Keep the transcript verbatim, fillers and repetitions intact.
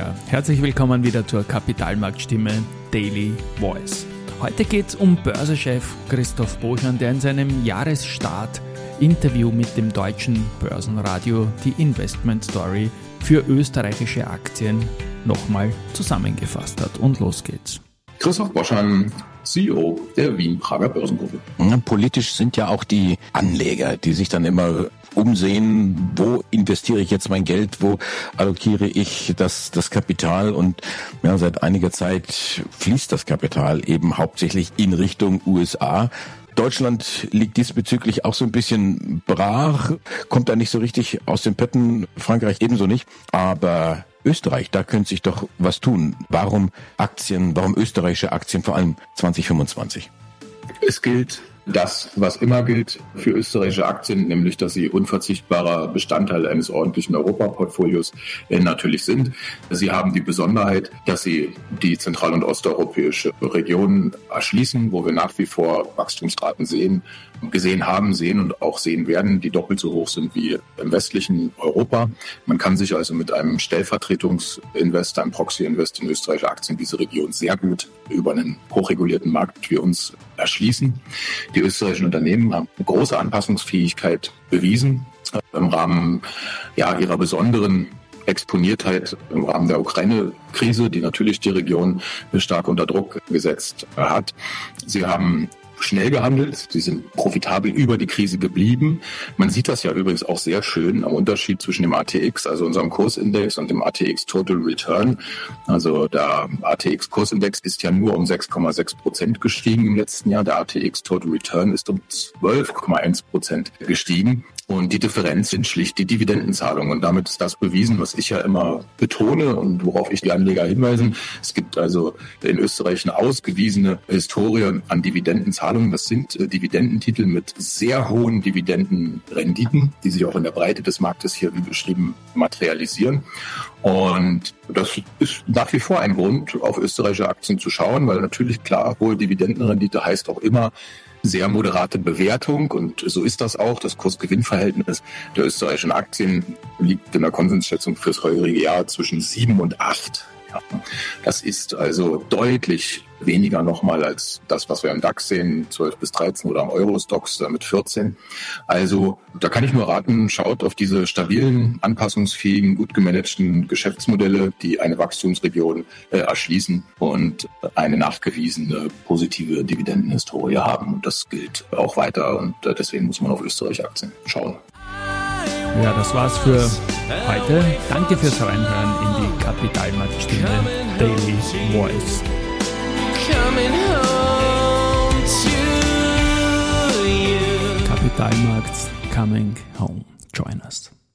Ja, herzlich willkommen wieder zur Kapitalmarktstimme Daily Voice. Heute geht es um Börsenchef Christoph Boschan, der in seinem Jahresstart-Interview mit dem deutschen Börsenradio die Investment Story für österreichische Aktien nochmal zusammengefasst hat. Und los geht's. Christoph Boschan, C E O der Wien-Prager Börsengruppe. Politisch sind ja auch die Anleger, die sich dann immer umsehen, wo investiere ich jetzt mein Geld, wo allokiere ich das, das Kapital, und ja, seit einiger Zeit fließt das Kapital eben hauptsächlich in Richtung U S A. Deutschland liegt diesbezüglich auch so ein bisschen brach, kommt da nicht so richtig aus den Pötten, Frankreich ebenso nicht, aber Österreich, da könnte sich doch was tun. Warum Aktien, warum österreichische Aktien, vor allem zwanzig fünfundzwanzig? Es gilt das, was immer gilt für österreichische Aktien, nämlich, dass sie unverzichtbarer Bestandteil eines ordentlichen Europaportfolios äh, natürlich sind. Sie haben die Besonderheit, dass sie die zentral- und osteuropäische Region erschließen, wo wir nach wie vor Wachstumsraten sehen, gesehen haben, sehen und auch sehen werden, die doppelt so hoch sind wie im westlichen Europa. Man kann sich also mit einem Stellvertretungsinvest, einem Proxy-Invest in österreichische Aktien diese Region sehr gut über einen hochregulierten Markt wie uns erschließen. Die österreichischen Unternehmen haben eine große Anpassungsfähigkeit bewiesen im Rahmen ja, ihrer besonderen Exponiertheit im Rahmen der Ukraine-Krise, die natürlich die Region stark unter Druck gesetzt hat. Sie haben schnell gehandelt, sie sind profitabel über die Krise geblieben. Man sieht das ja übrigens auch sehr schön am Unterschied zwischen dem A T X, also unserem Kursindex, und dem A T X Total Return. Also der A T X-Kursindex ist ja nur um sechs Komma sechs Prozent gestiegen im letzten Jahr. Der A T X Total Return ist um zwölf Komma eins Prozent gestiegen. Und die Differenz sind schlicht die Dividendenzahlungen. Und damit ist das bewiesen, was ich ja immer betone und worauf ich die Anleger hinweisen. Es gibt also in Österreich eine ausgewiesene Historie an Dividendenzahlungen. Das sind äh, Dividendentitel mit sehr hohen Dividendenrenditen, die sich auch in der Breite des Marktes hier, wie beschrieben, materialisieren. Und das ist nach wie vor ein Grund, auf österreichische Aktien zu schauen, weil natürlich klar, hohe Dividendenrendite heißt auch immer sehr moderate Bewertung, und so ist das auch. Das Kurs-Gewinn-Verhältnis der österreichischen Aktien liegt in der Konsensschätzung fürs heurige Jahr zwischen sieben und acht. Ja, das ist also deutlich weniger nochmal als das, was wir im DAX sehen, zwölf bis dreizehn, oder am Euro-Stoxx mit vierzehn. Also da kann ich nur raten, schaut auf diese stabilen, anpassungsfähigen, gut gemanagten Geschäftsmodelle, die eine Wachstumsregion äh, erschließen und eine nachgewiesene positive Dividendenhistorie haben. Und das gilt auch weiter, und äh, deswegen muss man auf Österreich-Aktien schauen. Ja, das war's für heute. Danke fürs Reinhören in die Kapitalmarktstimme Daily Voice. Coming home to you. Kapitalmarkt coming home. Join us.